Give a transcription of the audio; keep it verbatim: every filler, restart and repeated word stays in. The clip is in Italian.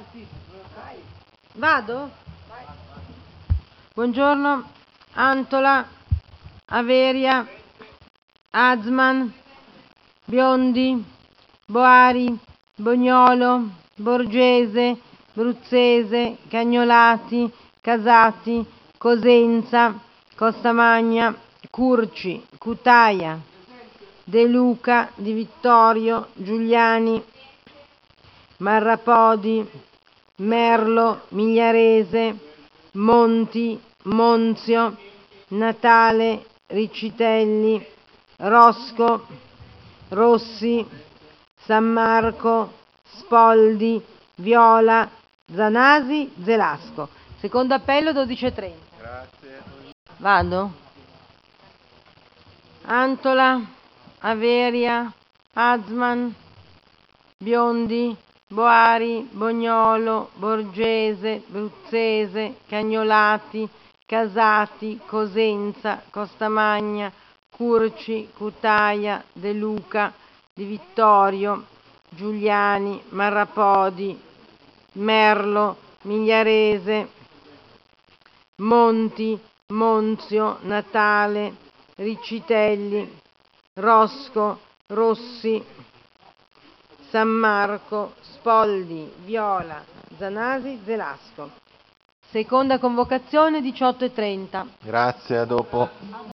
Vado? Buongiorno. Antola, Averia, Azman, Biondi, Boari, Bognolo, Borgese, Bruzzese, Cagnolati, Casati, Cosenza, Costamagna, Curci, Cutaia, De Luca, Di Vittorio, Giuliani, Marrapodi, Merlo, Migliarese, Monti, Monzio, Natale, Riccitelli, Rosco, Rossi, San Marco, Spoldi, Viola, Zanasi, Zelasco. Secondo appello dodici e trenta. Grazie. Vado? Antola, Averia, Azman, Biondi, Boari, Bognolo, Borgese, Bruzzese, Cagnolati, Casati, Cosenza, Costamagna, Curci, Cutaia, De Luca, Di Vittorio, Giuliani, Marrapodi, Merlo, Migliarese, Monti, Monzio, Natale, Riccitelli, Rosco, Rossi, San Marco, Spoldi, Viola, Zanasi, Zelasco. Seconda convocazione diciotto e trenta. Grazie, a dopo.